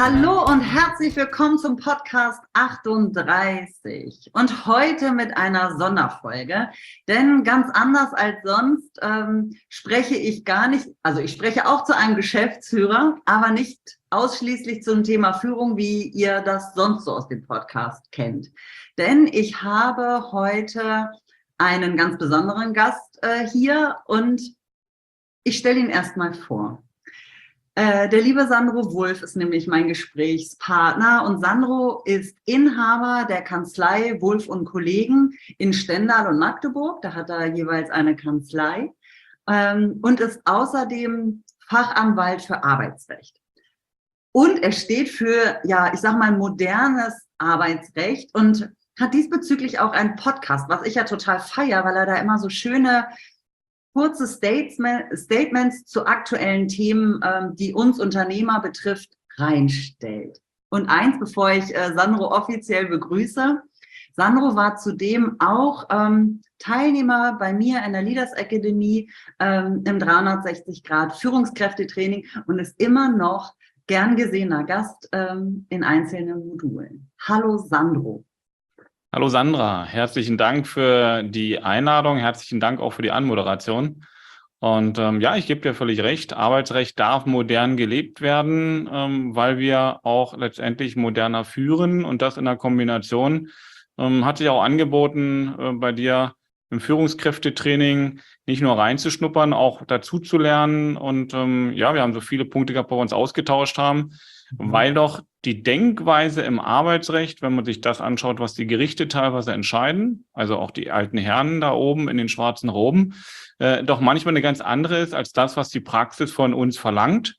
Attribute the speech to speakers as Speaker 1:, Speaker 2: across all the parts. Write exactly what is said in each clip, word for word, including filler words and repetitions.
Speaker 1: Hallo und herzlich willkommen zum Podcast achtunddreißig und heute mit einer Sonderfolge, denn ganz anders als sonst ähm, spreche ich gar nicht, also ich spreche auch zu einem Geschäftsführer, aber nicht ausschließlich zum Thema Führung, wie ihr das sonst so aus dem Podcast kennt. Denn ich habe heute einen ganz besonderen Gast äh, hier und ich stelle ihn erstmal vor. Äh, der liebe Sandro Wulff ist nämlich mein Gesprächspartner und Sandro ist Inhaber der Kanzlei Wulff und Kollegen in Stendal und Magdeburg. Da hat er jeweils eine Kanzlei ähm, und ist außerdem Fachanwalt für Arbeitsrecht. Und er steht für, ja, ich sag mal, modernes Arbeitsrecht und hat diesbezüglich auch einen Podcast, was ich ja total feiere, weil er da immer so schöne kurze Statements zu aktuellen Themen, die uns Unternehmer betrifft, reinstellt. Und eins, bevor ich Sandro offiziell begrüße: Sandro war zudem auch ähm, Teilnehmer bei mir in der Leaders Academy ähm, im dreihundertsechzig Grad Führungskräftetraining und ist immer noch gern gesehener Gast ähm, in einzelnen Modulen. Hallo Sandro.
Speaker 2: Hallo Sandra, herzlichen Dank für die Einladung, herzlichen Dank auch für die Anmoderation. Und ähm, ja, ich gebe dir völlig recht, Arbeitsrecht darf modern gelebt werden, ähm, weil wir auch letztendlich moderner führen, und das in der Kombination ähm, hat sich auch angeboten, äh, bei dir im Führungskräftetraining nicht nur reinzuschnuppern, auch dazu zu lernen. Und ähm, ja, wir haben so viele Punkte gehabt, wo wir uns ausgetauscht haben, weil doch die Denkweise im Arbeitsrecht, wenn man sich das anschaut, was die Gerichte teilweise entscheiden, also auch die alten Herren da oben in den schwarzen Roben, äh, doch manchmal eine ganz andere ist als das, was die Praxis von uns verlangt.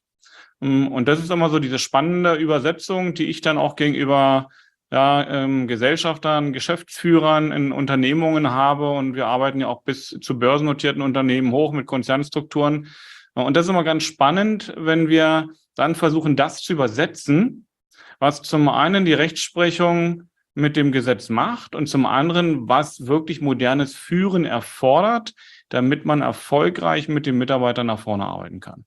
Speaker 2: Und das ist immer so diese spannende Übersetzung, die ich dann auch gegenüber ja, ähm, Gesellschaftern, Geschäftsführern in Unternehmungen habe. Und wir arbeiten ja auch bis zu börsennotierten Unternehmen hoch mit Konzernstrukturen. Und das ist immer ganz spannend, wenn wir dann versuchen, das zu übersetzen, was zum einen die Rechtsprechung mit dem Gesetz macht und zum anderen, was wirklich modernes Führen erfordert, damit man erfolgreich mit den Mitarbeitern nach vorne arbeiten kann.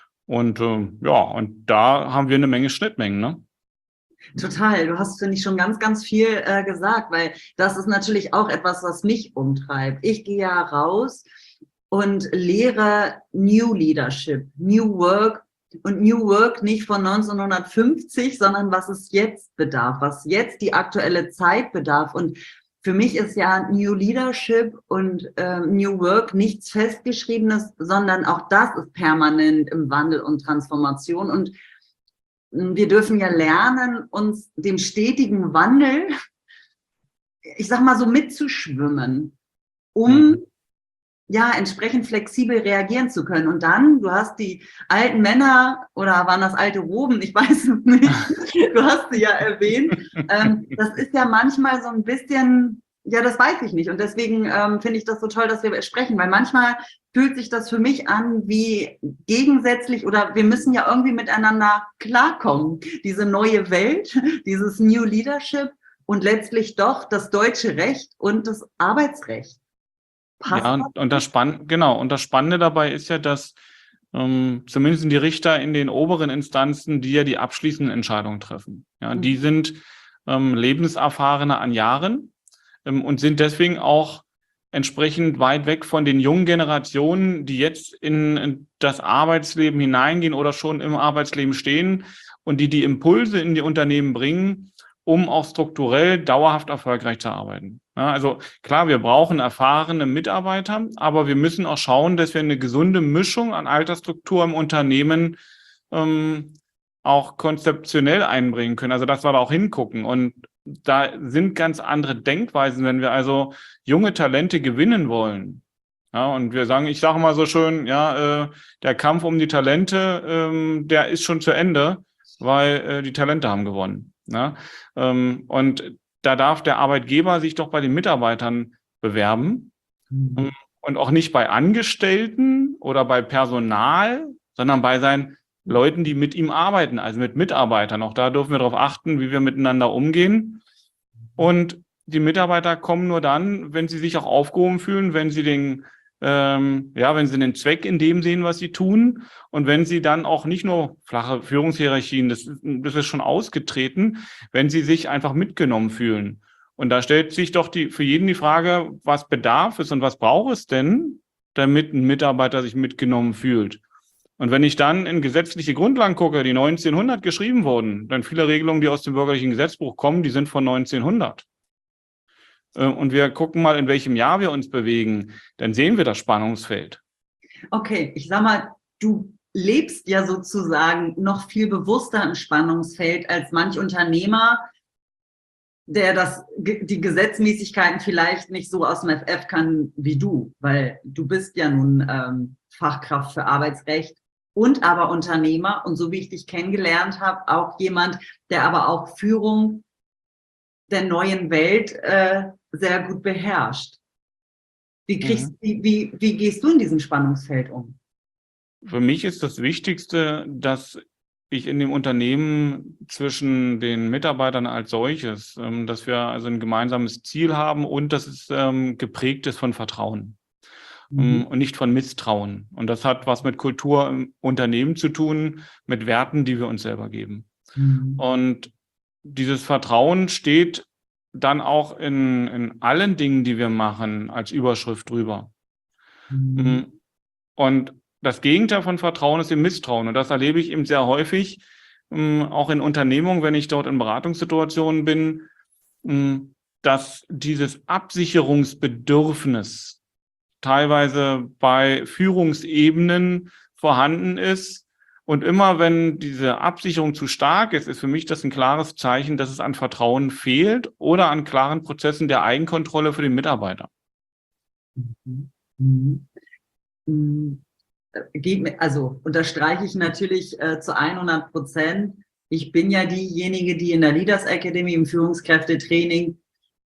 Speaker 2: Und äh, ja, und da haben wir eine Menge Schnittmengen, ne?
Speaker 1: Total, du hast, finde ich, schon ganz, ganz viel äh, gesagt, weil das ist natürlich auch etwas, was mich umtreibt. Ich gehe ja raus und lehre New Leadership, New Work, und New Work nicht von neunzehnhundertfünfzig, sondern was es jetzt bedarf, was jetzt die aktuelle Zeit bedarf. Und für mich ist ja New Leadership und äh, New Work nichts Festgeschriebenes, sondern auch das ist permanent im Wandel und Transformation. Und wir dürfen ja lernen, uns dem stetigen Wandel, ich sag mal so, mitzuschwimmen, um mhm. ja, entsprechend flexibel reagieren zu können. Und dann, du hast die alten Männer, oder waren das alte Roben, ich weiß es nicht, du hast sie ja erwähnt, ähm, das ist ja manchmal so ein bisschen, ja, das weiß ich nicht. Und deswegen ähm, finde ich das so toll, dass wir sprechen, weil manchmal fühlt sich das für mich an wie gegensätzlich, oder wir müssen ja irgendwie miteinander klarkommen. Diese neue Welt, dieses New Leadership und letztlich doch das deutsche Recht und das Arbeitsrecht.
Speaker 2: Passt ja, und, und das Spannende, genau, und das Spannende dabei ist ja, dass ähm, zumindest die Richter in den oberen Instanzen, die ja die abschließenden Entscheidungen treffen, ja, mhm. die sind ähm, lebenserfahrener an Jahren ähm, und sind deswegen auch entsprechend weit weg von den jungen Generationen, die jetzt in, in das Arbeitsleben hineingehen oder schon im Arbeitsleben stehen und die die Impulse in die Unternehmen bringen, um auch strukturell dauerhaft erfolgreich zu arbeiten. Ja, also klar, wir brauchen erfahrene Mitarbeiter, aber wir müssen auch schauen, dass wir eine gesunde Mischung an Altersstruktur im Unternehmen ähm, auch konzeptionell einbringen können, also dass wir da auch hingucken. Und da sind ganz andere Denkweisen, wenn wir also junge Talente gewinnen wollen. Ja, und wir sagen, ich sage mal so schön, ja, äh, der Kampf um die Talente, ähm, der ist schon zu Ende, weil äh, die Talente haben gewonnen. Ja? Ähm, und da darf der Arbeitgeber sich doch bei den Mitarbeitern bewerben mhm. und auch nicht bei Angestellten oder bei Personal, sondern bei seinen Leuten, die mit ihm arbeiten, also mit Mitarbeitern. Auch da dürfen wir darauf achten, wie wir miteinander umgehen. Und die Mitarbeiter kommen nur dann, wenn sie sich auch aufgehoben fühlen, wenn sie den ähm, ja, wenn sie den Zweck in dem sehen, was sie tun und wenn sie dann auch nicht nur flache Führungshierarchien, das, das ist schon ausgetreten, wenn sie sich einfach mitgenommen fühlen. Und da stellt sich doch die, für jeden die Frage, was bedarf es und was braucht es denn, damit ein Mitarbeiter sich mitgenommen fühlt? Und wenn ich dann in gesetzliche Grundlagen gucke, die neunzehnhundert geschrieben wurden, dann viele Regelungen, die aus dem bürgerlichen Gesetzbuch kommen, die sind von neunzehnhundert. Und wir gucken mal, in welchem Jahr wir uns bewegen, dann sehen wir das Spannungsfeld.
Speaker 1: Okay, ich sag mal, du lebst ja sozusagen noch viel bewusster im Spannungsfeld als manch Unternehmer, der das, die Gesetzmäßigkeiten vielleicht nicht so aus dem F F kann wie du, weil du bist ja nun ähm, Fachkraft für Arbeitsrecht und aber Unternehmer und so wie ich dich kennengelernt habe, auch jemand, der aber auch Führung der neuen Welt äh, sehr gut beherrscht. Wie, kriegst, mhm. wie, wie, wie gehst du in diesem Spannungsfeld um?
Speaker 2: Für mich ist das Wichtigste, dass ich in dem Unternehmen zwischen den Mitarbeitern als solches, ähm, dass wir also ein gemeinsames Ziel haben und dass es ähm, geprägt ist von Vertrauen mhm. ähm, und nicht von Misstrauen. Und das hat was mit Kultur im Unternehmen zu tun, mit Werten, die wir uns selber geben. Mhm. Und dieses Vertrauen steht dann auch in, in allen Dingen, die wir machen, als Überschrift drüber. Mhm. Und das Gegenteil von Vertrauen ist im Misstrauen. Und das erlebe ich eben sehr häufig, auch in Unternehmungen, wenn ich dort in Beratungssituationen bin, dass dieses Absicherungsbedürfnis teilweise bei Führungsebenen vorhanden ist. Und immer wenn diese Absicherung zu stark ist, ist für mich das ein klares Zeichen, dass es an Vertrauen fehlt oder an klaren Prozessen der Eigenkontrolle für den Mitarbeiter.
Speaker 1: Mhm. Mhm. Mhm. Also unterstreiche ich natürlich äh, zu hundert Prozent. Ich bin ja diejenige, die in der Leaders Academy im Führungskräftetraining,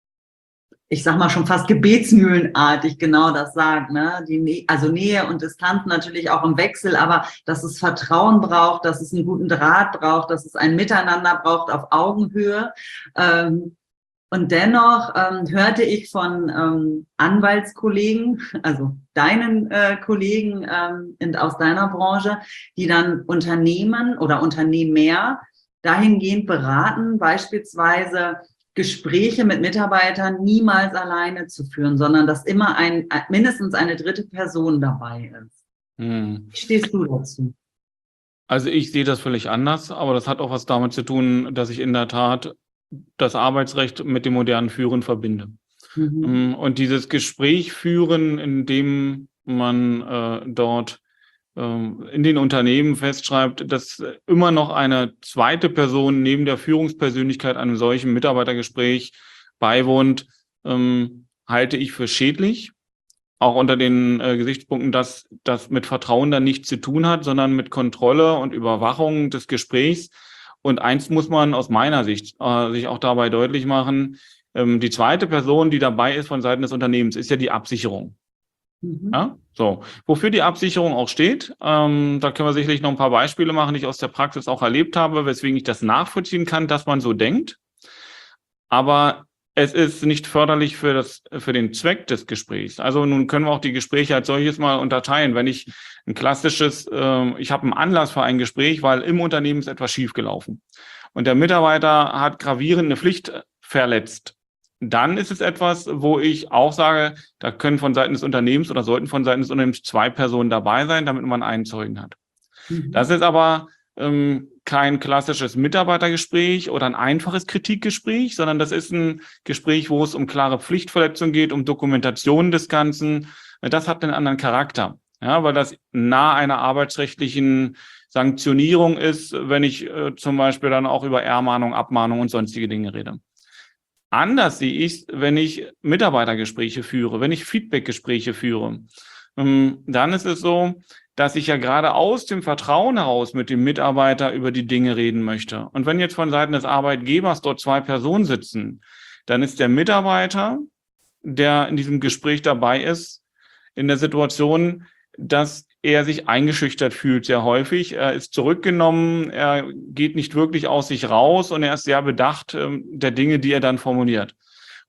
Speaker 1: ich sag mal schon fast gebetsmühlenartig genau das sagt, ne? Die Nä- also Nähe und Distanz natürlich auch im Wechsel, aber dass es Vertrauen braucht, dass es einen guten Draht braucht, dass es ein Miteinander braucht auf Augenhöhe. Ähm, Und dennoch ähm, hörte ich von ähm, Anwaltskollegen, also deinen äh, Kollegen ähm, in, aus deiner Branche, die dann Unternehmen oder Unternehmer dahingehend beraten, beispielsweise Gespräche mit Mitarbeitern niemals alleine zu führen, sondern dass immer ein mindestens eine dritte Person dabei ist. Hm. Wie stehst du dazu?
Speaker 2: Also ich sehe das völlig anders, aber das hat auch was damit zu tun, dass ich in der Tat das Arbeitsrecht mit dem modernen Führen verbinde. Mhm. Und dieses Gespräch führen, in dem man äh, dort äh, in den Unternehmen festschreibt, dass immer noch eine zweite Person neben der Führungspersönlichkeit einem solchen Mitarbeitergespräch beiwohnt, ähm, halte ich für schädlich. Auch unter den äh, Gesichtspunkten, dass das mit Vertrauen dann nichts zu tun hat, sondern mit Kontrolle und Überwachung des Gesprächs. Und eins muss man aus meiner Sicht äh, sich auch dabei deutlich machen, ähm, die zweite Person, die dabei ist von Seiten des Unternehmens, ist ja die Absicherung. Mhm. Ja, so. Wofür die Absicherung auch steht, ähm, da können wir sicherlich noch ein paar Beispiele machen, die ich aus der Praxis auch erlebt habe, weswegen ich das nachvollziehen kann, dass man so denkt. Aber es ist nicht förderlich für das, für den Zweck des Gesprächs. Also nun können wir auch die Gespräche als solches mal unterteilen. Wenn ich ein klassisches, äh, ich habe einen Anlass für ein Gespräch, weil im Unternehmen ist etwas schiefgelaufen und der Mitarbeiter hat gravierend eine Pflicht verletzt, dann ist es etwas, wo ich auch sage, da können von Seiten des Unternehmens oder sollten von Seiten des Unternehmens zwei Personen dabei sein, damit man einen Zeugen hat. Mhm. Das ist aber ähm, kein klassisches Mitarbeitergespräch oder ein einfaches Kritikgespräch, sondern das ist ein Gespräch, wo es um klare Pflichtverletzung geht, um Dokumentation des Ganzen. Das hat einen anderen Charakter, ja, weil das nah einer arbeitsrechtlichen Sanktionierung ist, wenn ich äh, zum Beispiel dann auch über Ermahnung, Abmahnung und sonstige Dinge rede. Anders sehe ich es, wenn ich Mitarbeitergespräche führe, wenn ich Feedbackgespräche führe. Ähm, dann ist es so, dass ich ja gerade aus dem Vertrauen heraus mit dem Mitarbeiter über die Dinge reden möchte. Und wenn jetzt von Seiten des Arbeitgebers dort zwei Personen sitzen, dann ist der Mitarbeiter, der in diesem Gespräch dabei ist, in der Situation, dass er sich eingeschüchtert fühlt, sehr häufig. Er ist zurückgenommen, er geht nicht wirklich aus sich raus und er ist sehr bedacht äh, der Dinge, die er dann formuliert.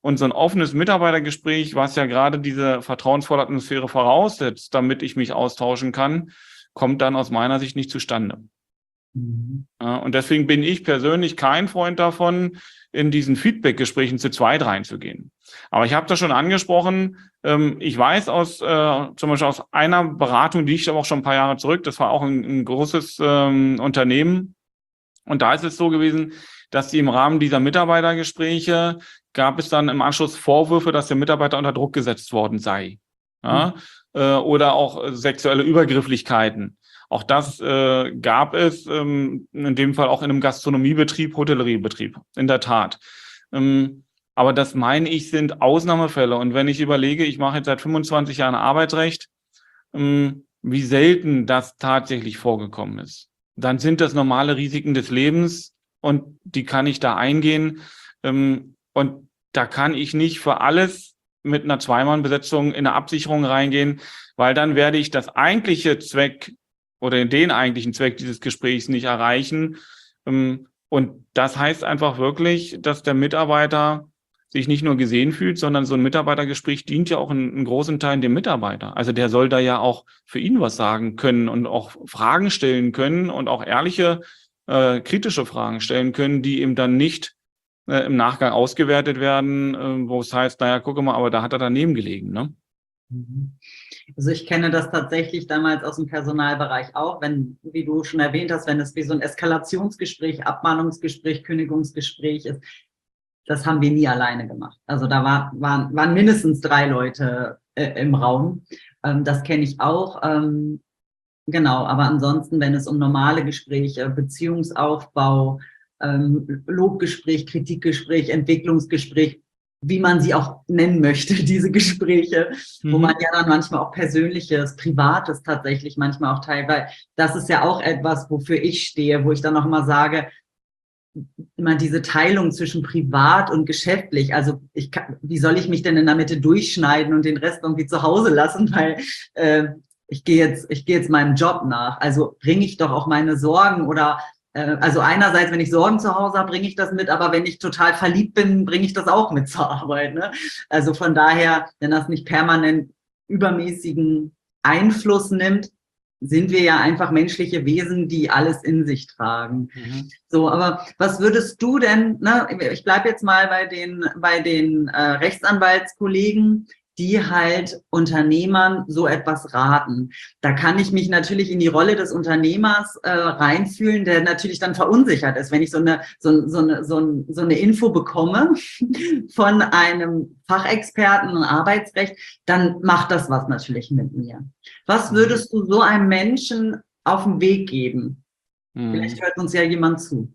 Speaker 2: Und so ein offenes Mitarbeitergespräch, was ja gerade diese vertrauensvolle Atmosphäre voraussetzt, damit ich mich austauschen kann, kommt dann aus meiner Sicht nicht zustande. Mhm. Ja, und deswegen bin ich persönlich kein Freund davon, in diesen Feedback-Gesprächen zu zweit reinzugehen. Aber ich habe das schon angesprochen. Ähm, ich weiß aus äh, zum Beispiel aus einer Beratung, die ich aber auch schon ein paar Jahre zurück, das war auch ein, ein großes ähm, Unternehmen. Und da ist es so gewesen, dass die im Rahmen dieser Mitarbeitergespräche gab es dann im Anschluss Vorwürfe, dass der Mitarbeiter unter Druck gesetzt worden sei. Ja? Mhm. Äh, oder auch sexuelle Übergrifflichkeiten. Auch das äh, gab es, ähm, in dem Fall auch in einem Gastronomiebetrieb, Hotelleriebetrieb, in der Tat. Ähm, aber das, meine ich, sind Ausnahmefälle. Und wenn ich überlege, ich mache jetzt seit fünfundzwanzig Jahren Arbeitsrecht, ähm, wie selten das tatsächlich vorgekommen ist, dann sind das normale Risiken des Lebens und die kann ich da eingehen. Ähm, und da kann ich nicht für alles mit einer Zweimannbesetzung in eine Absicherung reingehen, weil dann werde ich das eigentliche Zweck oder den eigentlichen Zweck dieses Gesprächs nicht erreichen. Und das heißt einfach wirklich, dass der Mitarbeiter sich nicht nur gesehen fühlt, sondern so ein Mitarbeitergespräch dient ja auch in, in großen Teilen dem Mitarbeiter. Also der soll da ja auch für ihn was sagen können und auch Fragen stellen können und auch ehrliche, äh, kritische Fragen stellen können, die ihm dann nicht äh, im Nachgang ausgewertet werden, äh, wo es heißt, naja, gucke mal, aber da hat er daneben gelegen, ne?
Speaker 1: Also ich kenne das tatsächlich damals aus dem Personalbereich auch, wenn, wie du schon erwähnt hast, wenn es wie so ein Eskalationsgespräch, Abmahnungsgespräch, Kündigungsgespräch ist, das haben wir nie alleine gemacht. Also da war, waren, waren mindestens drei Leute äh, im Raum. Ähm, das kenne ich auch. Ähm, genau, aber ansonsten, wenn es um normale Gespräche, Beziehungsaufbau, ähm, Lobgespräch, Kritikgespräch, Entwicklungsgespräch, wie man sie auch nennen möchte, diese Gespräche, mhm. wo man ja dann manchmal auch Persönliches, Privates tatsächlich manchmal auch teilt, weil das ist ja auch etwas, wofür ich stehe, wo ich dann noch mal sage, immer diese Teilung zwischen privat und geschäftlich, also ich kann, wie soll ich mich denn in der Mitte durchschneiden und den Rest irgendwie zu Hause lassen, weil äh, ich gehe jetzt, ich gehe jetzt meinem Job nach, also bringe ich doch auch meine Sorgen oder also einerseits, wenn ich Sorgen zu Hause habe, bringe ich das mit, aber wenn ich total verliebt bin, bringe ich das auch mit zur Arbeit. Ne? Also von daher, wenn das nicht permanent übermäßigen Einfluss nimmt, sind wir ja einfach menschliche Wesen, die alles in sich tragen. Mhm. So, aber was würdest du denn, ne, ich bleibe jetzt mal bei den, bei den äh, Rechtsanwaltskollegen, die halt Unternehmern so etwas raten. Da kann ich mich natürlich in die Rolle des Unternehmers äh, reinfühlen, der natürlich dann verunsichert ist. Wenn ich so eine, so, so, eine, so, eine, so eine Info bekomme von einem Fachexperten im Arbeitsrecht, dann macht das was natürlich mit mir. Was würdest du so einem Menschen auf den Weg geben? Mhm. Vielleicht hört uns ja jemand zu.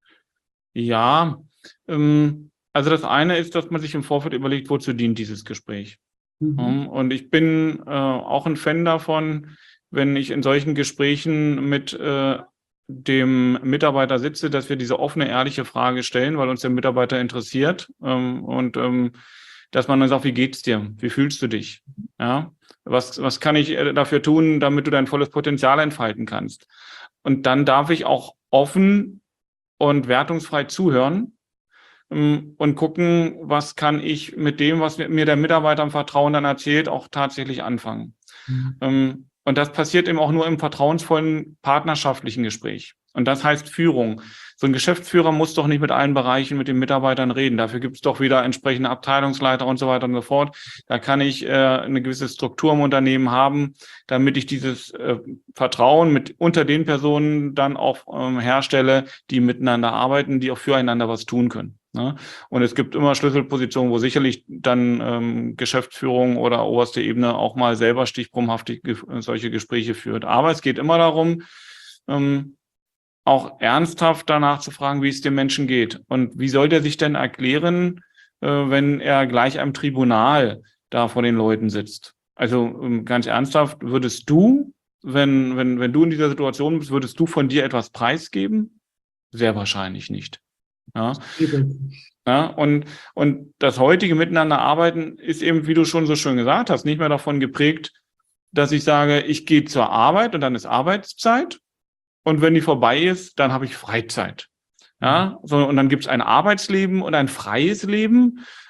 Speaker 2: Ja, ähm, also das eine ist, dass man sich im Vorfeld überlegt, wozu dient dieses Gespräch. Mhm. Und ich bin äh, auch ein Fan davon, wenn ich in solchen Gesprächen mit äh, dem Mitarbeiter sitze, dass wir diese offene, ehrliche Frage stellen, weil uns der Mitarbeiter interessiert. Ähm, und ähm, dass man dann sagt, wie geht's dir? Wie fühlst du dich? Ja? Was, was kann ich dafür tun, damit du dein volles Potenzial entfalten kannst? Und dann darf ich auch offen und wertungsfrei zuhören und gucken, was kann ich mit dem, was mir der Mitarbeiter im Vertrauen dann erzählt, auch tatsächlich anfangen. Mhm. Und das passiert eben auch nur im vertrauensvollen, partnerschaftlichen Gespräch. Und das heißt Führung. So ein Geschäftsführer muss doch nicht mit allen Bereichen mit den Mitarbeitern reden. Dafür gibt es doch wieder entsprechende Abteilungsleiter und so weiter und so fort. Da kann ich äh, eine gewisse Struktur im Unternehmen haben, damit ich dieses äh, Vertrauen mit unter den Personen dann auch ähm, herstelle, die miteinander arbeiten, die auch füreinander was tun können. Ne? Und es gibt immer Schlüsselpositionen, wo sicherlich dann ähm, Geschäftsführung oder oberste Ebene auch mal selber stichprobenhaftig ge- solche Gespräche führt. Aber es geht immer darum, ähm, auch ernsthaft danach zu fragen, wie es dem Menschen geht. Und wie soll der sich denn erklären, äh, wenn er gleich am Tribunal da vor den Leuten sitzt? Also ähm, ganz ernsthaft, würdest du, wenn, wenn, wenn du in dieser Situation bist, würdest du von dir etwas preisgeben? Sehr wahrscheinlich nicht. Ja. Ja, und, und das heutige Miteinander arbeiten ist eben, wie du schon so schön gesagt hast, nicht mehr davon geprägt, dass ich sage, ich gehe zur Arbeit und dann ist Arbeitszeit. Und wenn die vorbei ist, dann habe ich Freizeit. Ja, so, und dann gibt es ein Arbeitsleben und ein freies Leben.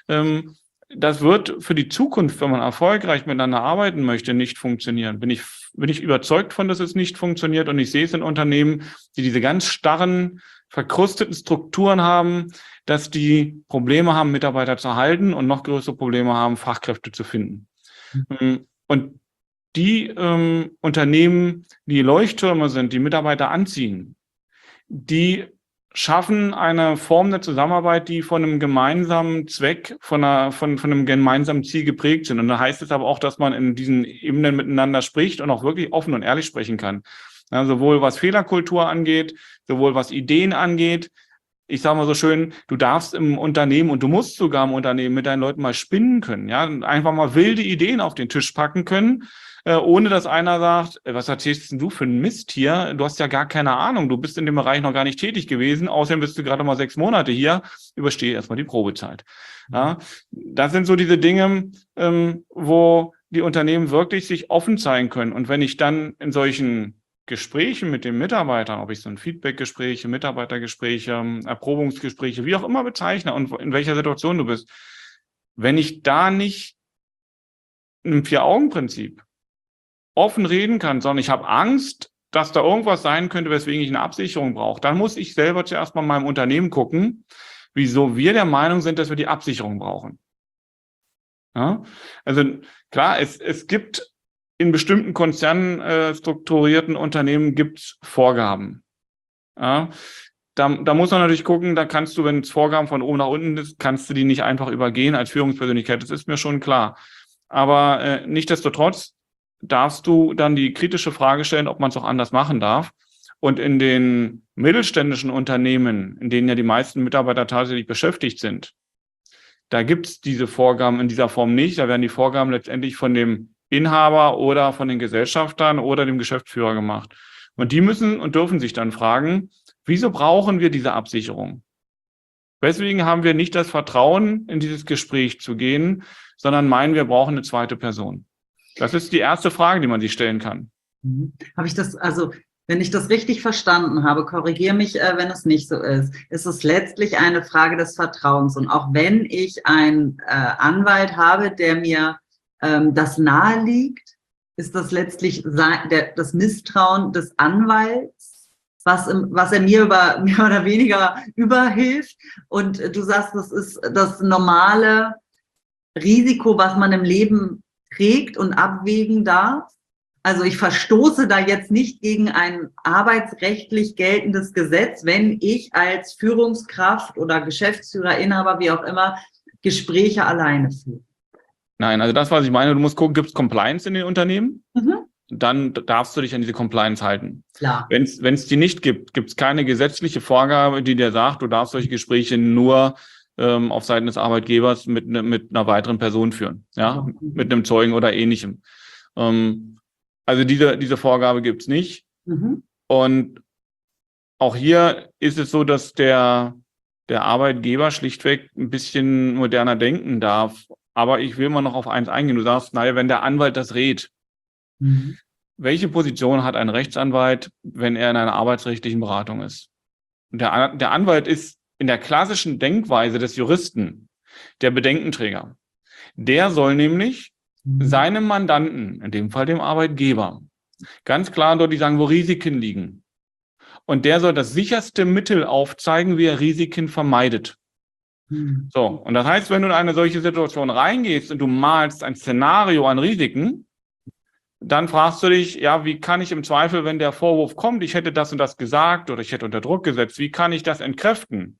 Speaker 2: ähm, das wird für die Zukunft, wenn man erfolgreich miteinander arbeiten möchte, nicht funktionieren. Bin ich, bin ich überzeugt von, dass es nicht funktioniert, und ich sehe es in Unternehmen, die diese ganz starren, verkrusteten Strukturen haben, dass die Probleme haben, Mitarbeiter zu halten, und noch größere Probleme haben, Fachkräfte zu finden. Mhm. Und die ähm, Unternehmen, die Leuchttürme sind, die Mitarbeiter anziehen, die schaffen eine Form der Zusammenarbeit, die von einem gemeinsamen Zweck, von, einer, von, von einem gemeinsamen Ziel geprägt sind. Und da heißt es aber auch, dass man in diesen Ebenen miteinander spricht und auch wirklich offen und ehrlich sprechen kann. Ja, sowohl was Fehlerkultur angeht, sowohl was Ideen angeht. Ich sage mal so schön, du darfst im Unternehmen, und du musst sogar im Unternehmen mit deinen Leuten mal spinnen können, ja, einfach mal wilde Ideen auf den Tisch packen können, äh, ohne dass einer sagt, was erzählst denn du für einen Mist hier? Du hast ja gar keine Ahnung, du bist in dem Bereich noch gar nicht tätig gewesen, außerdem bist du gerade mal sechs Monate hier, überstehe erstmal die Probezeit. Ja, das sind so diese Dinge, ähm, wo die Unternehmen wirklich sich offen zeigen können. Und wenn ich dann in solchen Gesprächen mit den Mitarbeitern, ob ich so ein Feedbackgespräche, Mitarbeitergespräche, Erprobungsgespräche, wie auch immer bezeichne und in welcher Situation du bist, wenn ich da nicht im Vier-Augen-Prinzip offen reden kann, sondern ich habe Angst, dass da irgendwas sein könnte, weswegen ich eine Absicherung brauche, dann muss ich selber zuerst mal in meinem Unternehmen gucken, wieso wir der Meinung sind, dass wir die Absicherung brauchen. Ja? Also klar, es, es gibt in bestimmten konzernstrukturierten äh, Unternehmen gibt es Vorgaben. Ja, da, da muss man natürlich gucken, da kannst du, wenn es Vorgaben von oben nach unten ist, kannst du die nicht einfach übergehen als Führungspersönlichkeit. Das ist mir schon klar. Aber äh, nichtsdestotrotz darfst du dann die kritische Frage stellen, ob man es auch anders machen darf. Und in den mittelständischen Unternehmen, in denen ja die meisten Mitarbeiter tatsächlich beschäftigt sind, da gibt es diese Vorgaben in dieser Form nicht. Da werden die Vorgaben letztendlich von dem Inhaber oder von den Gesellschaftern oder dem Geschäftsführer gemacht. Und die müssen und dürfen sich dann fragen, wieso brauchen wir diese Absicherung? Weswegen haben wir nicht das Vertrauen, in dieses Gespräch zu gehen, sondern meinen, wir brauchen eine zweite Person? Das ist die erste Frage, die man sich stellen kann.
Speaker 1: Mhm. Habe ich das, also wenn ich das richtig verstanden habe, korrigiere mich, äh, wenn es nicht so ist, ist es letztlich eine Frage des Vertrauens. Und auch wenn ich einen äh, Anwalt habe, der mir ähm, das nahe liegt, ist das letztlich sein, der, das Misstrauen des Anwalts, was, im, was er mir über mehr oder weniger überhilft. Und äh, du sagst, das ist das normale Risiko, was man im Leben trägt und abwägen darf. Also ich verstoße da jetzt nicht gegen ein arbeitsrechtlich geltendes Gesetz, wenn ich als Führungskraft oder Geschäftsführer, Inhaber, wie auch immer, Gespräche alleine führe.
Speaker 2: Nein, also das, was ich meine, du musst gucken, gibt es Compliance in den Unternehmen?
Speaker 1: Mhm.
Speaker 2: Dann darfst du dich an diese Compliance halten.
Speaker 1: Klar.
Speaker 2: Wenn es die nicht gibt, gibt es keine gesetzliche Vorgabe, die dir sagt, du darfst solche Gespräche nur ähm, auf Seiten des Arbeitgebers mit, ne, mit einer weiteren Person führen, ja, mhm. mit einem Zeugen oder ähnlichem. Ähm, also diese, diese Vorgabe gibt es nicht. Mhm. Und auch hier ist es so, dass der, der Arbeitgeber schlichtweg ein bisschen moderner denken darf. Aber ich will mal noch auf eins eingehen. Du sagst, naja, wenn der Anwalt das rät, mhm. welche Position hat ein Rechtsanwalt, wenn er in einer arbeitsrechtlichen Beratung ist? Der, der Anwalt ist in der klassischen Denkweise des Juristen der Bedenkenträger. Der soll nämlich mhm. seinem Mandanten, in dem Fall dem Arbeitgeber, ganz klar und deutlich sagen, wo Risiken liegen. Und der soll das sicherste Mittel aufzeigen, wie er Risiken vermeidet. Mhm. So, und das heißt, wenn du in eine solche Situation reingehst und du malst ein Szenario an Risiken, dann fragst du dich, ja, wie kann ich im Zweifel, wenn der Vorwurf kommt, ich hätte das und das gesagt oder ich hätte unter Druck gesetzt, wie kann ich das entkräften?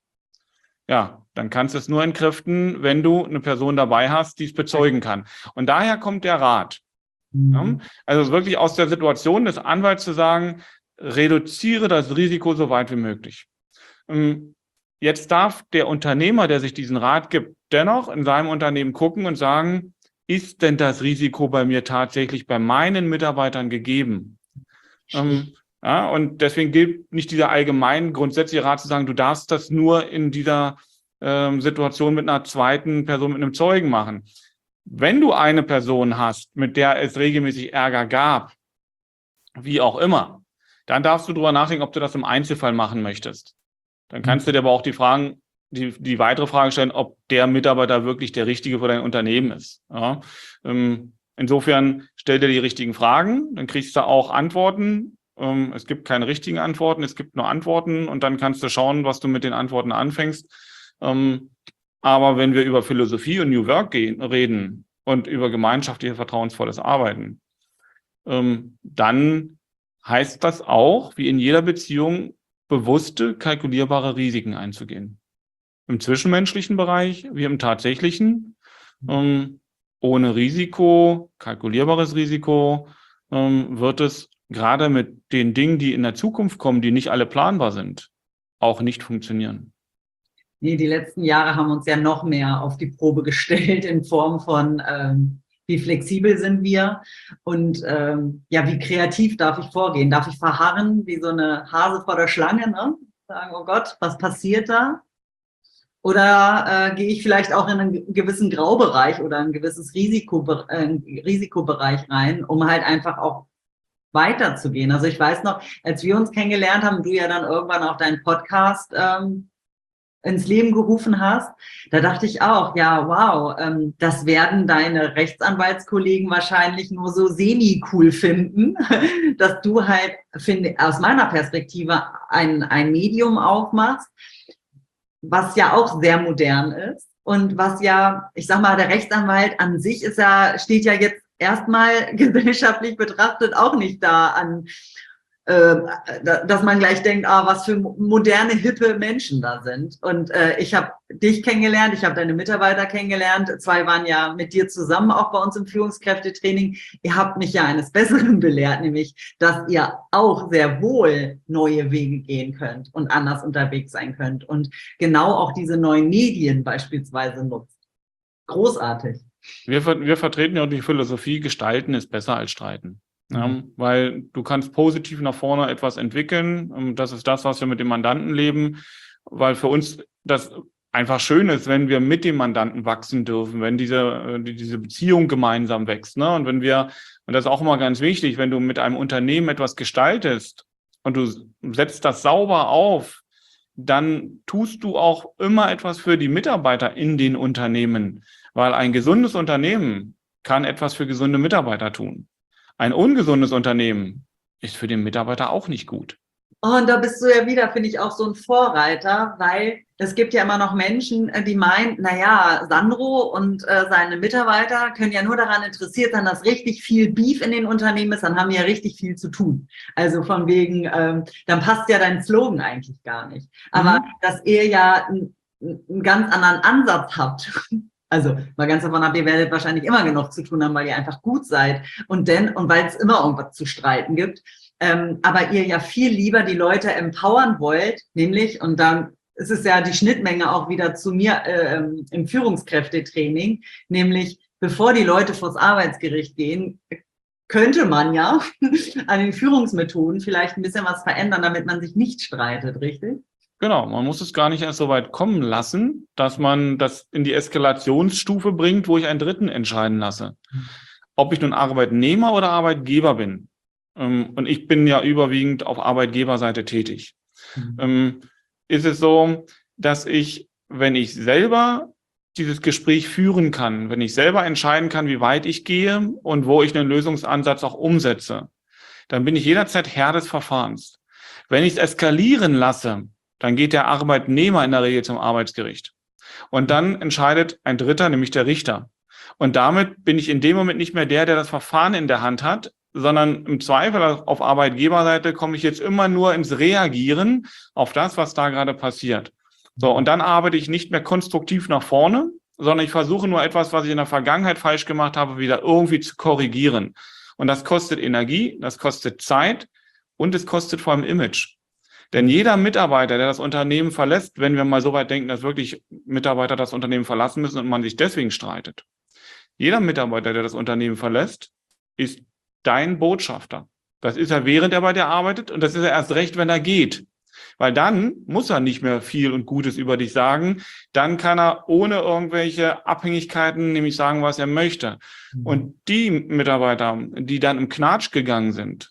Speaker 2: Ja, dann kannst du es nur entkräften, wenn du eine Person dabei hast, die es bezeugen kann. Und daher kommt der Rat. Mhm. Ja, also wirklich aus der Situation des Anwalts zu sagen, reduziere das Risiko so weit wie möglich. Jetzt darf der Unternehmer, der sich diesen Rat gibt, dennoch in seinem Unternehmen gucken und sagen, ist denn das Risiko bei mir tatsächlich bei meinen Mitarbeitern gegeben? Ähm, ja, und deswegen gilt nicht dieser allgemein grundsätzliche Rat zu sagen, du darfst das nur in dieser ähm, Situation mit einer zweiten Person, mit einem Zeugen machen. Wenn du eine Person hast, mit der es regelmäßig Ärger gab, wie auch immer, dann darfst du darüber nachdenken, ob du das im Einzelfall machen möchtest. Dann kannst du dir aber auch die Fragen die, die weitere Frage stellen, ob der Mitarbeiter wirklich der Richtige für dein Unternehmen ist. Ja, ähm, insofern stell dir die richtigen Fragen, dann kriegst du auch Antworten. Ähm, es gibt keine richtigen Antworten, es gibt nur Antworten und dann kannst du schauen, was du mit den Antworten anfängst. Ähm, aber wenn wir über Philosophie und New Work gehen, reden und über gemeinschaftliches, vertrauensvolles Arbeiten, ähm, dann heißt das auch, wie in jeder Beziehung, bewusste, kalkulierbare Risiken einzugehen. Im zwischenmenschlichen Bereich wie im tatsächlichen. Ähm, ohne Risiko, kalkulierbares Risiko, ähm, wird es gerade mit den Dingen, die in der Zukunft kommen, die nicht alle planbar sind, auch nicht funktionieren.
Speaker 1: Nee, die letzten Jahre haben uns ja noch mehr auf die Probe gestellt in Form von, ähm, wie flexibel sind wir und ähm, ja, wie kreativ darf ich vorgehen? Darf ich verharren wie so eine Hase vor der Schlange, ne? Sagen, oh Gott, was passiert da? Oder äh, gehe ich vielleicht auch in einen gewissen Graubereich oder ein gewisses Risiko, äh, Risikobereich rein, um halt einfach auch weiterzugehen. Also ich weiß noch, als wir uns kennengelernt haben, du ja dann irgendwann auch deinen Podcast ähm, ins Leben gerufen hast, da dachte ich auch, ja, wow, ähm, das werden deine Rechtsanwaltskollegen wahrscheinlich nur so semi-cool finden, dass du halt, finde, aus meiner Perspektive ein, ein Medium aufmachst, was ja auch sehr modern ist und was ja, ich sag mal, der Rechtsanwalt an sich ist ja, steht ja jetzt erstmal gesellschaftlich betrachtet auch nicht da an, äh, dass man gleich denkt, ah, was für moderne, hippe Menschen da sind. Und äh, ich habe dich kennengelernt, ich habe deine Mitarbeiter kennengelernt, zwei waren ja mit dir zusammen auch bei uns im Führungskräftetraining. Ihr habt mich ja eines Besseren belehrt, nämlich, dass ihr auch sehr wohl neue Wege gehen könnt und anders unterwegs sein könnt und genau auch diese neuen Medien beispielsweise nutzt. Großartig.
Speaker 2: Wir, wir vertreten ja die Philosophie, gestalten ist besser als streiten. Ja,
Speaker 1: Mhm.
Speaker 2: weil du kannst positiv nach vorne etwas entwickeln. Und das ist das, was wir mit dem Mandanten leben, weil für uns das einfach schön ist, wenn wir mit dem Mandanten wachsen dürfen, wenn diese, diese Beziehung gemeinsam wächst. Ne? Und wenn wir, und das ist auch immer ganz wichtig, wenn du mit einem Unternehmen etwas gestaltest und du setzt das sauber auf, dann tust du auch immer etwas für die Mitarbeiter in den Unternehmen, weil ein gesundes Unternehmen kann etwas für gesunde Mitarbeiter tun. Ein ungesundes Unternehmen ist für den Mitarbeiter auch nicht gut.
Speaker 1: Oh, und da bist du ja wieder, finde ich, auch so ein Vorreiter, weil es gibt ja immer noch Menschen, die meinen, naja, Sandro und äh, seine Mitarbeiter können ja nur daran interessiert sein, dass richtig viel Beef in den Unternehmen ist, dann haben die ja richtig viel zu tun. Also von wegen, ähm, dann passt ja dein Slogan eigentlich gar nicht. Aber mhm. dass ihr ja einen, einen ganz anderen Ansatz habt, also mal ganz davon ab, ihr werdet wahrscheinlich immer genug zu tun haben, weil ihr einfach gut seid und denn und weil es immer irgendwas zu streiten gibt. Ähm, aber ihr ja viel lieber die Leute empowern wollt, nämlich, und dann ist es ja die Schnittmenge auch wieder zu mir äh, im Führungskräftetraining, nämlich bevor die Leute vors Arbeitsgericht gehen, könnte man ja an den Führungsmethoden vielleicht ein bisschen was verändern, damit man sich nicht streitet, richtig?
Speaker 2: Genau, man muss es gar nicht erst so weit kommen lassen, dass man das in die Eskalationsstufe bringt, wo ich einen Dritten entscheiden lasse. Ob ich nun Arbeitnehmer oder Arbeitgeber bin. Und ich bin ja überwiegend auf Arbeitgeberseite tätig. Mhm. Ist es so, dass ich, wenn ich selber dieses Gespräch führen kann, wenn ich selber entscheiden kann, wie weit ich gehe und wo ich einen Lösungsansatz auch umsetze, dann bin ich jederzeit Herr des Verfahrens. Wenn ich es eskalieren lasse, dann geht der Arbeitnehmer in der Regel zum Arbeitsgericht. Und dann entscheidet ein Dritter, nämlich der Richter. Und damit bin ich in dem Moment nicht mehr der, der das Verfahren in der Hand hat, sondern im Zweifel auf Arbeitgeberseite komme ich jetzt immer nur ins Reagieren auf das, was da gerade passiert. So, und dann arbeite ich nicht mehr konstruktiv nach vorne, sondern ich versuche nur etwas, was ich in der Vergangenheit falsch gemacht habe, wieder irgendwie zu korrigieren. Und das kostet Energie, das kostet Zeit und es kostet vor allem Image. Denn jeder Mitarbeiter, der das Unternehmen verlässt, wenn wir mal so weit denken, dass wirklich Mitarbeiter das Unternehmen verlassen müssen und man sich deswegen streitet, jeder Mitarbeiter, der das Unternehmen verlässt, ist dein Botschafter. Das ist er, während er bei dir arbeitet, und das ist er erst recht, wenn er geht. Weil dann muss er nicht mehr viel und Gutes über dich sagen. Dann kann er ohne irgendwelche Abhängigkeiten nämlich sagen, was er möchte. Mhm. Und die Mitarbeiter, die dann im Knatsch gegangen sind,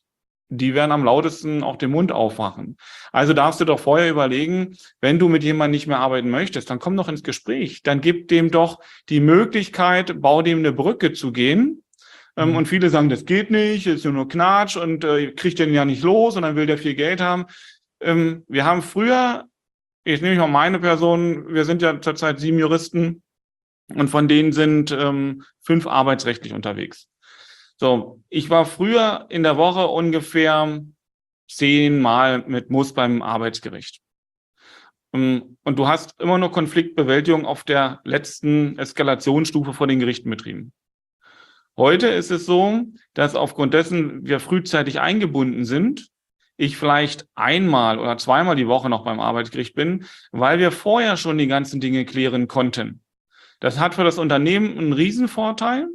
Speaker 2: die werden am lautesten auch den Mund aufmachen. Also darfst du doch vorher überlegen, wenn du mit jemandem nicht mehr arbeiten möchtest, dann komm doch ins Gespräch. Dann gib dem doch die Möglichkeit, bau dem eine Brücke zu gehen. Ähm, mhm. Und viele sagen, das geht nicht, ist nur Knatsch und äh, kriegt den ja nicht los und dann will der viel Geld haben. Ähm, wir haben früher, jetzt nehme ich mal meine Person, wir sind ja zurzeit sieben Juristen und von denen sind ähm, fünf arbeitsrechtlich unterwegs. So, ich war früher in der Woche ungefähr zehnmal mit Muss beim Arbeitsgericht. Und du hast immer nur Konfliktbewältigung auf der letzten Eskalationsstufe vor den Gerichten betrieben. Heute ist es so, dass aufgrund dessen wir frühzeitig eingebunden sind, ich vielleicht einmal oder zweimal die Woche noch beim Arbeitsgericht bin, weil wir vorher schon die ganzen Dinge klären konnten. Das hat für das Unternehmen einen Riesenvorteil.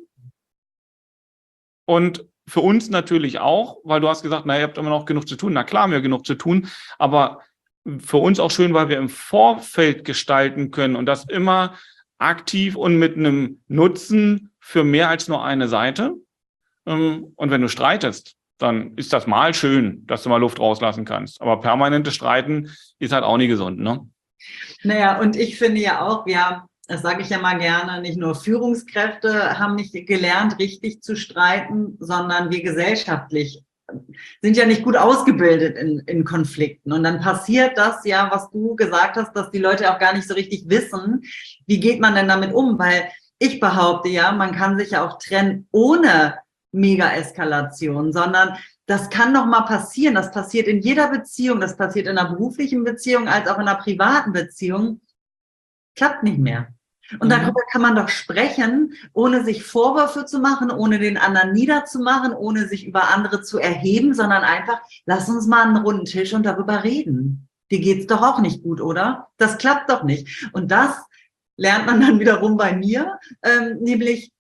Speaker 2: Und für uns natürlich auch, weil du hast gesagt, na, ihr habt immer noch genug zu tun. Na klar, haben wir genug zu tun, aber für uns auch schön, weil wir im Vorfeld gestalten können und das immer aktiv und mit einem Nutzen für mehr als nur eine Seite. Und wenn du streitest, dann ist das mal schön, dass du mal Luft rauslassen kannst. Aber permanentes Streiten ist halt auch nie gesund, ne?
Speaker 1: Naja, und ich finde ja auch, wir haben, das sage ich ja mal gerne, nicht nur Führungskräfte haben nicht gelernt, richtig zu streiten, sondern wir gesellschaftlich sind ja nicht gut ausgebildet in, in Konflikten. Und dann passiert das ja, was du gesagt hast, dass die Leute auch gar nicht so richtig wissen, wie geht man denn damit um? Weil ich behaupte ja, man kann sich ja auch trennen ohne Mega-Eskalation, sondern das kann doch mal passieren. Das passiert in jeder Beziehung. Das passiert in einer beruflichen Beziehung als auch in einer privaten Beziehung. Klappt nicht mehr. Und mhm. darüber kann man doch sprechen, ohne sich Vorwürfe zu machen, ohne den anderen niederzumachen, ohne sich über andere zu erheben, sondern einfach, lass uns mal einen runden Tisch und darüber reden. Dir geht's doch auch nicht gut, oder? Das klappt doch nicht. Und das lernt man dann wiederum bei mir, ähm, nämlich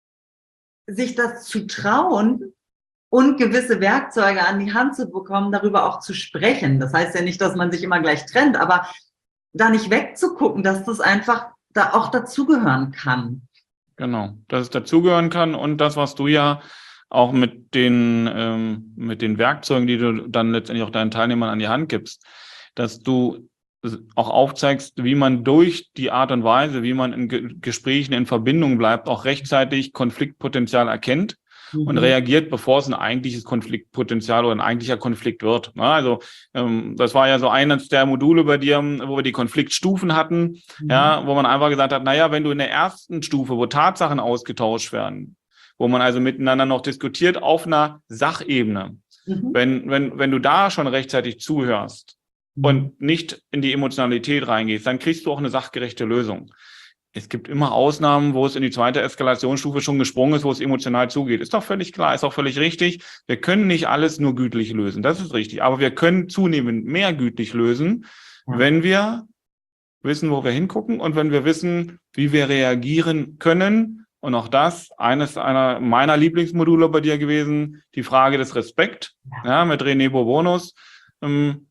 Speaker 1: sich das zu trauen und gewisse Werkzeuge an die Hand zu bekommen, darüber auch zu sprechen. Das heißt ja nicht, dass man sich immer gleich trennt, aber da nicht wegzugucken, dass das einfach da auch dazugehören kann.
Speaker 2: Genau, dass es dazugehören kann und das, was du ja auch mit den, ähm, mit den Werkzeugen, die du dann letztendlich auch deinen Teilnehmern an die Hand gibst, dass du auch aufzeigst, wie man durch die Art und Weise, wie man in Ge- Gesprächen in Verbindung bleibt, auch rechtzeitig Konfliktpotenzial erkennt mhm. und reagiert, bevor es ein eigentliches Konfliktpotenzial oder ein eigentlicher Konflikt wird. Ja, also ähm, das war ja so eines der Module bei dir, wo wir die Konfliktstufen hatten, mhm. ja, wo man einfach gesagt hat, naja, wenn du in der ersten Stufe, wo Tatsachen ausgetauscht werden, wo man also miteinander noch diskutiert auf einer Sachebene, mhm. wenn, wenn, wenn du da schon rechtzeitig zuhörst, und nicht in die Emotionalität reingehst, dann kriegst du auch eine sachgerechte Lösung. Es gibt immer Ausnahmen, wo es in die zweite Eskalationsstufe schon gesprungen ist, wo es emotional zugeht. Ist doch völlig klar, ist auch völlig richtig. Wir können nicht alles nur gütlich lösen, das ist richtig. Aber wir können zunehmend mehr gütlich lösen, ja. wenn wir wissen, wo wir hingucken und wenn wir wissen, wie wir reagieren können. Und auch das, eines einer meiner Lieblingsmodule bei dir gewesen, die Frage des Respekt, ja, mit René Bourbonus, ähm,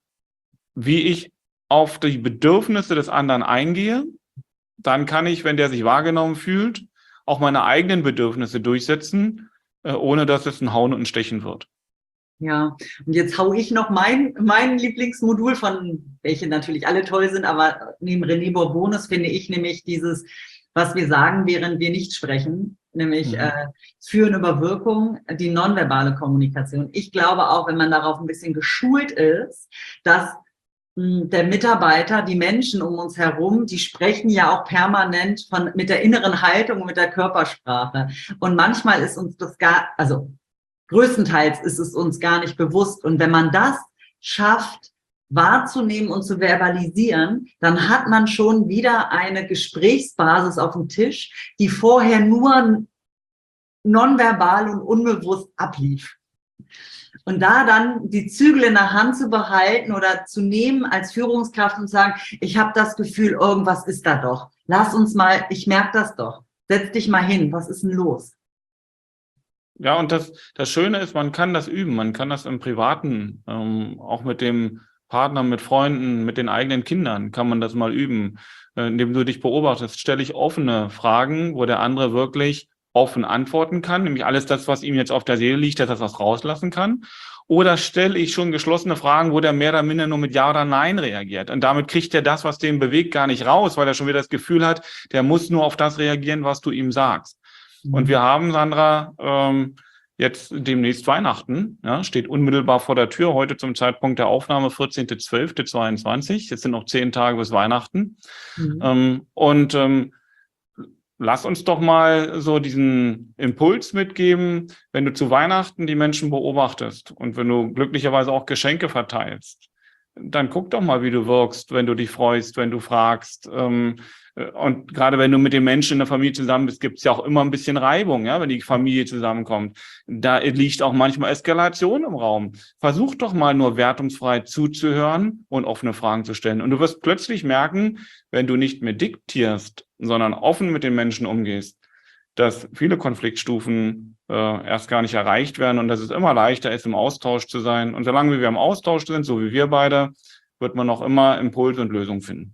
Speaker 2: wie ich auf die Bedürfnisse des anderen eingehe, dann kann ich, wenn der sich wahrgenommen fühlt, auch meine eigenen Bedürfnisse durchsetzen, äh, ohne dass es ein Hauen und ein Stechen wird.
Speaker 1: Ja, und jetzt hau ich noch mein, mein Lieblingsmodul von, welche natürlich alle toll sind, aber neben René Bourbonus finde ich nämlich dieses, was wir sagen, während wir nicht sprechen, nämlich mhm. äh, Führen über Wirkung, die nonverbale Kommunikation. Ich glaube auch, wenn man darauf ein bisschen geschult ist, dass der Mitarbeiter, die Menschen um uns herum, die sprechen ja auch permanent von, mit der inneren Haltung und mit der Körpersprache. Und manchmal ist uns das gar, also größtenteils ist es uns gar nicht bewusst. Und wenn man das schafft, wahrzunehmen und zu verbalisieren, dann hat man schon wieder eine Gesprächsbasis auf dem Tisch, die vorher nur nonverbal und unbewusst ablief. Und da dann die Zügel in der Hand zu behalten oder zu nehmen als Führungskraft und sagen, ich habe das Gefühl, irgendwas ist da doch. Lass uns mal, ich merke das doch. Setz dich mal hin, was ist denn los?
Speaker 2: Ja, und das, das Schöne ist, man kann das üben. Man kann das im Privaten, ähm, auch mit dem Partner, mit Freunden, mit den eigenen Kindern kann man das mal üben. Äh, indem du dich beobachtest, stelle ich offene Fragen, wo der andere wirklich offen antworten kann, nämlich alles das, was ihm jetzt auf der Seele liegt, dass er das rauslassen kann. Oder stelle ich schon geschlossene Fragen, wo der mehr oder minder nur mit Ja oder Nein reagiert? Und damit kriegt er das, was den bewegt, gar nicht raus, weil er schon wieder das Gefühl hat, der muss nur auf das reagieren, was du ihm sagst. Mhm. Und wir haben, Sandra, ähm, jetzt demnächst Weihnachten, ja, steht unmittelbar vor der Tür, heute zum Zeitpunkt der Aufnahme vierzehnter zwölfter zweiundzwanzig. Jetzt sind noch zehn Tage bis Weihnachten. Mhm. Ähm, und ähm, lass uns doch mal so diesen Impuls mitgeben, wenn du zu Weihnachten die Menschen beobachtest und wenn du glücklicherweise auch Geschenke verteilst, dann guck doch mal, wie du wirkst, wenn du dich freust, wenn du fragst. Und gerade wenn du mit den Menschen in der Familie zusammen bist, gibt es ja auch immer ein bisschen Reibung, ja, wenn die Familie zusammenkommt. Da liegt auch manchmal Eskalation im Raum. Versuch doch mal nur wertungsfrei zuzuhören und offene Fragen zu stellen. Und du wirst plötzlich merken, wenn du nicht mehr diktierst, sondern offen mit den Menschen umgehst, dass viele Konfliktstufen äh, erst gar nicht erreicht werden und dass es immer leichter ist, im Austausch zu sein. Und solange wir im Austausch sind, so wie wir beide, wird man noch immer Impulse und Lösungen finden.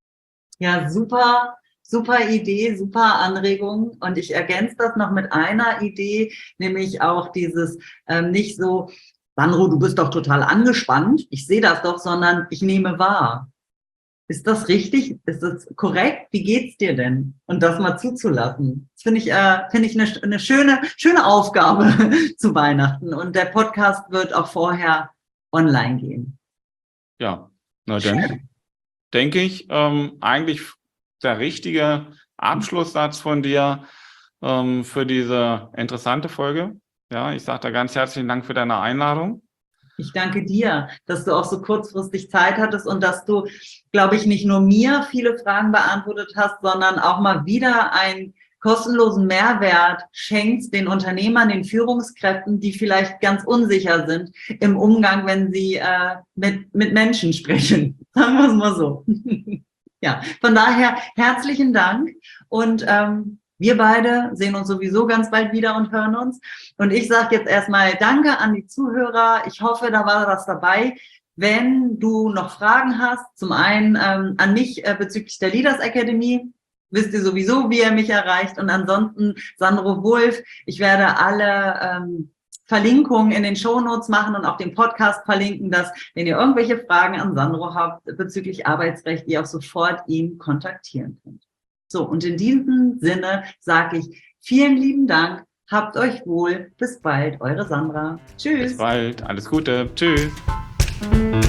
Speaker 1: Ja, super, super Idee, super Anregung. Und ich ergänze das noch mit einer Idee, nämlich auch dieses ähm, nicht so, Sandro, du bist doch total angespannt, ich sehe das doch, sondern ich nehme wahr. Ist das richtig? Ist das korrekt? Wie geht's dir denn? Und das mal zuzulassen. Das finde ich, äh, finde ich eine, eine schöne, schöne Aufgabe zu Weihnachten. Und der Podcast wird auch vorher online gehen.
Speaker 2: Ja, na dann denke ich, ähm, eigentlich der richtige Abschlusssatz von dir ähm, für diese interessante Folge. Ja, ich sage da ganz herzlichen Dank für deine Einladung.
Speaker 1: Ich danke dir, dass du auch so kurzfristig Zeit hattest und dass du, glaube ich, nicht nur mir viele Fragen beantwortet hast, sondern auch mal wieder einen kostenlosen Mehrwert schenkst den Unternehmern, den Führungskräften, die vielleicht ganz unsicher sind im Umgang, wenn sie äh, mit, mit Menschen sprechen. Sagen wir es mal so. Ja, von daher herzlichen Dank und ähm, wir beide sehen uns sowieso ganz bald wieder und hören uns. Und ich sage jetzt erstmal Danke an die Zuhörer. Ich hoffe, da war was dabei. Wenn du noch Fragen hast, zum einen ähm, an mich äh, bezüglich der Leaders Academy, wisst ihr sowieso, wie ihr mich erreicht. Und ansonsten Sandro Wulff. Ich werde alle ähm, Verlinkungen in den Shownotes machen und auch den Podcast verlinken, dass, wenn ihr irgendwelche Fragen an Sandro habt bezüglich Arbeitsrecht, ihr auch sofort ihn kontaktieren könnt. So, und in diesem Sinne sage ich vielen lieben Dank, habt euch wohl, bis bald, eure Sandra. Tschüss.
Speaker 2: Bis bald, alles Gute, tschüss.